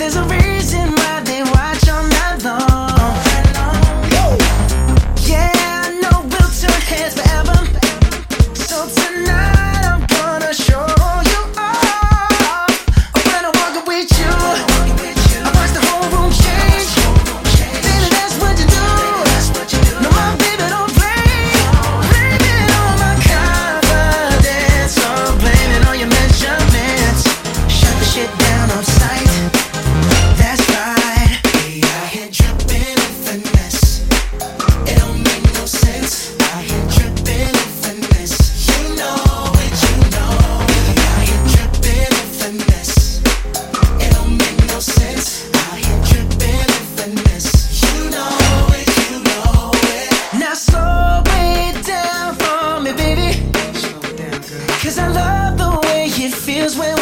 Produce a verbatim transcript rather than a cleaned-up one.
There's a reason why they watch all night long. Yeah, I know we'll turn heads forever. So tonight I'm gonna show you all. When I'm walking with you, I watch the whole room change. Baby, that's what you do. No, my baby don't play. Blame it on my confidence, or blame it on your measurements. Shut the shit down on sight. That's right. We out here dripping in finesse. It don't make no sense. Out here dripping in finesse. You know it, you know. We out here dripping in finesse. It don't make no sense. Out here dripping in finesse. You know it, you know it. Now slow it down for me, baby. Slow it down, girl. 'Cause I love the way it feels when